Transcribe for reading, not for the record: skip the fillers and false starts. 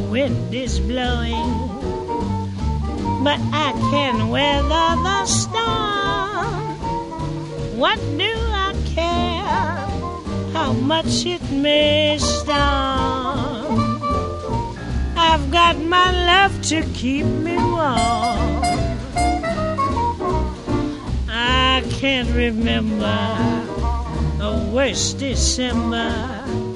wind is blowing, but I can weather the storm. What do I care how much it may storm? I've got my love to keep me warm. I can't remember a worse December